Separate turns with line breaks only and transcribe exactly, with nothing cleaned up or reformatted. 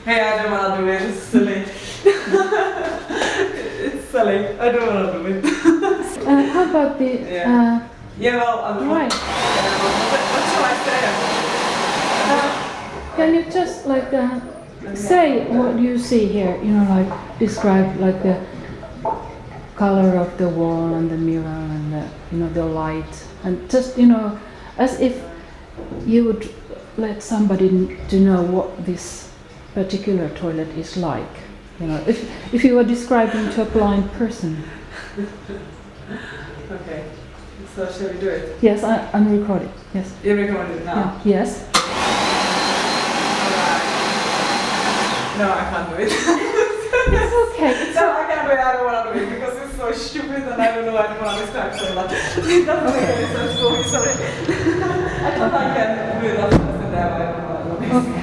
Hey, I don't wanna do it. It's silly. It's silly. I don't wanna do it.
uh, how about the?
Yeah.
Uh,
yeah. Well, I'm
right.
What, what shall I say?
Uh, can you just like uh, say what you see here? You know, like describe like the color of the wall and the mirror and the, you know, the light, and just, you know, as if you would let somebody to know what this particular toilet is like. You know, if if you were describing to a blind person.
Okay. So shall we do it?
Yes, I, I'm recording. Yes.
You're recording it now?
Yeah. Yes.
Alright. No, I can't do it.
It's okay. It's
no, I can't do it. I don't want to do it because it's so stupid and I don't know. I don't want to describe so much. It doesn't make any sense for me. Sorry. I thought I can do it after and then I don't want to do it.
okay.